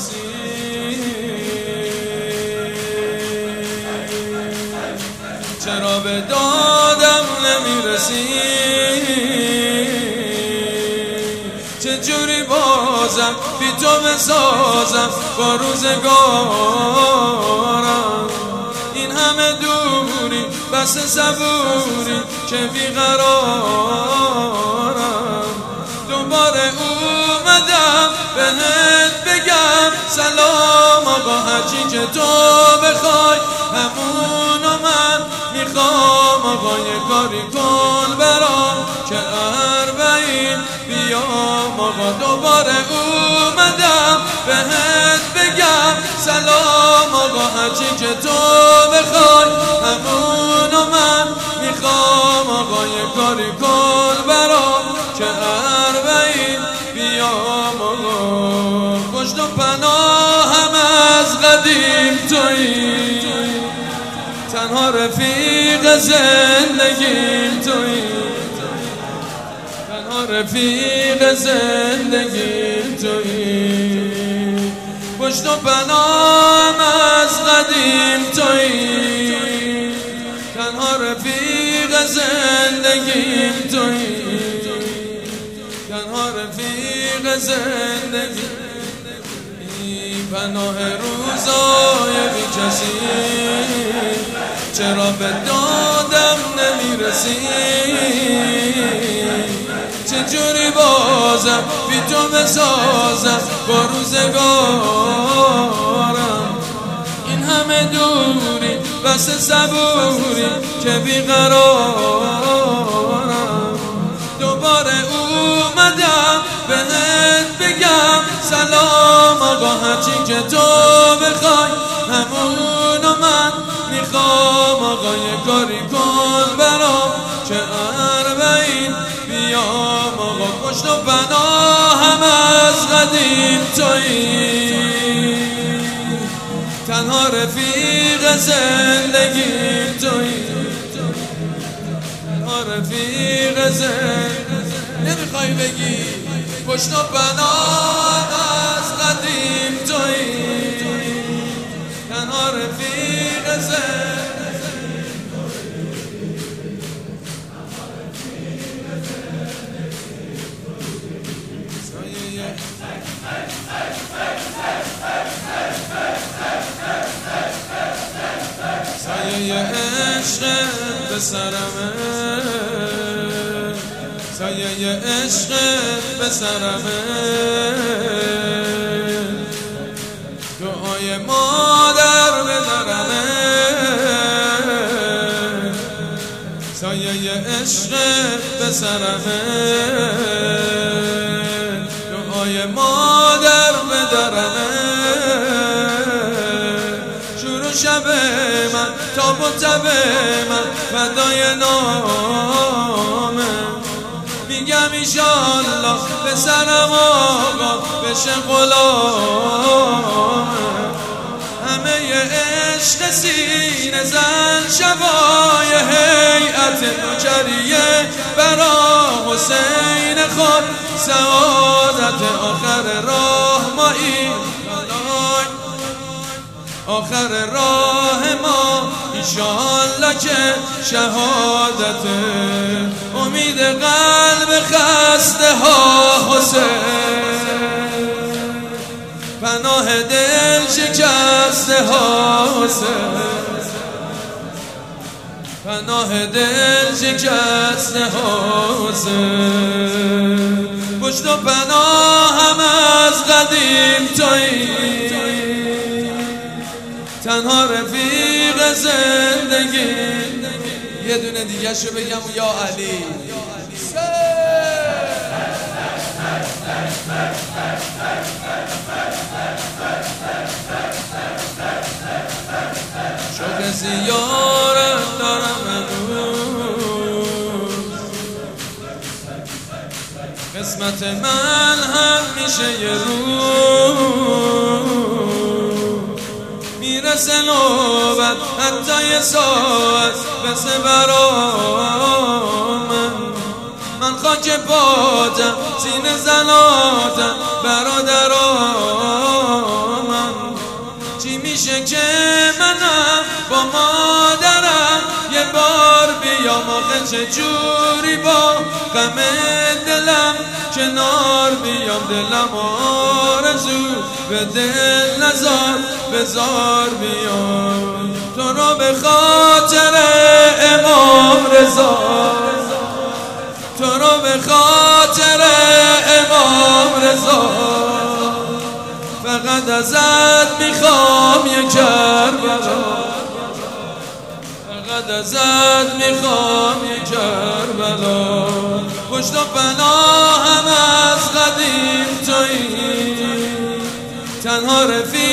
میرسی، چرا به دادم نمیرسی، چجوری بازم بی تو بسازم با روزگارم، این همه دوری بس صبوری که بیقرارم، دوباره اومدم بهت بگم سلام آقا، هرچی که تو بخوای همونو من میخوام آقا، یه کاری کن برام که اربعین بیام آقا، دوباره اومدم بهت بگم سلام آقا، هرچی که تو بخوای همونو من میخوام آقا، یه کاری کن برام که اربعین بیام آقا، پشت و پناهم از قدیم تویی، تنها رفیق زندگیم تویی، تنها رفیق زندگیم تویی، پشت و پناهم از قدیم تویی، تنها رفیق زندگیم تویی، تنها رفیق زندگیم، پناه روزای بی کسی، چرا به دادم نمیرسی، چجوری بازم بی تو بسازم با روزگارم، این همه دوری بس صبوری که بیقرارم، دوباره اومدم بهت بگم سلام آقا، هرچی که تو بخوای همونو من میخوام آقا، یه کاری کن برام که اربعین بیام آقا، پشت و پناهم از قدیم تویی، تنها رفیق زندگیم تویی، تنها رفیق زندگیم، نمیخوای بگی پشت و پناهم از قدیم تویی، تنها رفیق زندگیم، سایه عشق به سرمه، سایه عشق به سرمه، دعای مادر به درمه، سایه عشق به سرمه، دعای مادر به درمه، شروع شب من تا مطب من فدای نامه، میگم ایشالله به سرم آقا بشه غلامه، همه عشق سینه زن شبای هیئت نوجریه برا حسین خود، سعادت آخر راه مایی، آخر راه ما ایشالله که شهادت، امید قلب خسته ها حسین، پناه دل شکسته ها حسین، پناه دل شکسته ها حسین، پشت و پناهم از قدیم تویی، تنها رفیق زندگی. یه دونه دیگه شو بگم یا علی. شوق زیارت دارم امروز، قسمت من هم میشه یه روز، میرسه نوبت حتی یه ساعت بسه برام، من خاک پاتم سینه زناتم برادرام، میشه که منم با مادرم یه بار بیام آخه چجوری با غم دلم کنار بیام دلم آرزو به دل نزار بزار بیام تو رو به خاطر امام رضا تو رو به خاطر امام رضا فقط ازت میخوام یه کربلا فقط ازت میخوام یه کربلا پشت و پناهم از قدیم تویی تنها رفیق